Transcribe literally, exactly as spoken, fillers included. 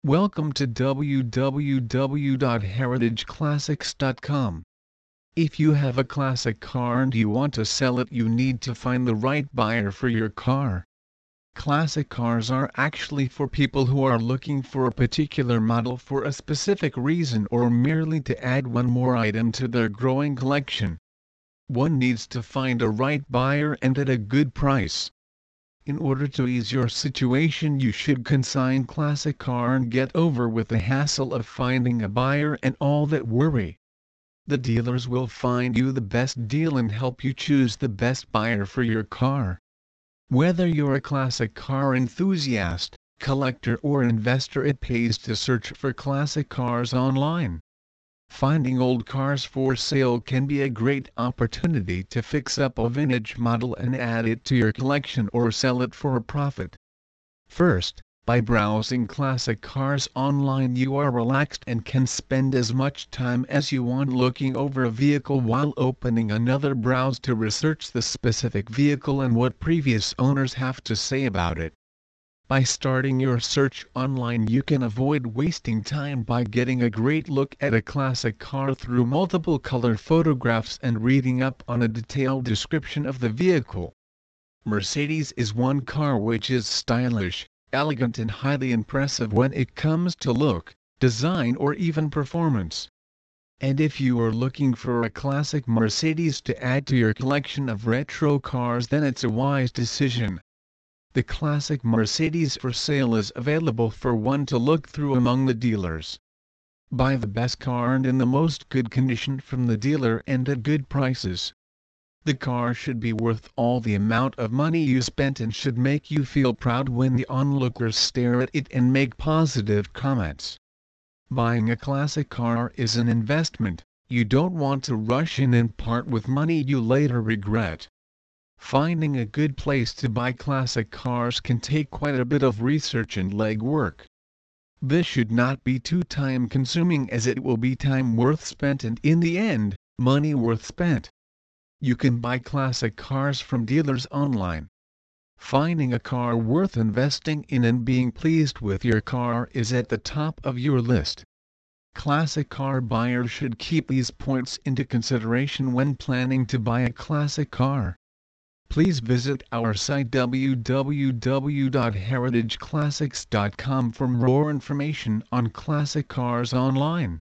Welcome to w w w dot heritage classics dot com. If you have a classic car and you want to sell it, you need to find the right buyer for your car. Classic cars are actually for people who are looking for a particular model for a specific reason or merely to add one more item to their growing collection. One needs to find a right buyer and at a good price. In order to ease your situation, you should consign classic car and get over with the hassle of finding a buyer and all that worry. The dealers will find you the best deal and help you choose the best buyer for your car. Whether you're a classic car enthusiast, collector or investor, it pays to search for classic cars online. Finding old cars for sale can be a great opportunity to fix up a vintage model and add it to your collection or sell it for a profit. First, by browsing classic cars online, you are relaxed and can spend as much time as you want looking over a vehicle while opening another browse to research the specific vehicle and what previous owners have to say about it. By starting your search online, you can avoid wasting time by getting a great look at a classic car through multiple color photographs and reading up on a detailed description of the vehicle. Mercedes is one car which is stylish, elegant and highly impressive when it comes to look, design or even performance. And if you are looking for a classic Mercedes to add to your collection of retro cars, then it's a wise decision. The classic Mercedes for sale is available for one to look through among the dealers. Buy the best car and in the most good condition from the dealer and at good prices. The car should be worth all the amount of money you spent and should make you feel proud when the onlookers stare at it and make positive comments. Buying a classic car is an investment. You don't want to rush in and part with money you later regret. Finding a good place to buy classic cars can take quite a bit of research and legwork. This should not be too time consuming, as it will be time worth spent and in the end, money worth spent. You can buy classic cars from dealers online. Finding a car worth investing in and being pleased with your car is at the top of your list. Classic car buyers should keep these points into consideration when planning to buy a classic car. Please visit our site w w w dot heritage classics dot com for more information on classic cars online.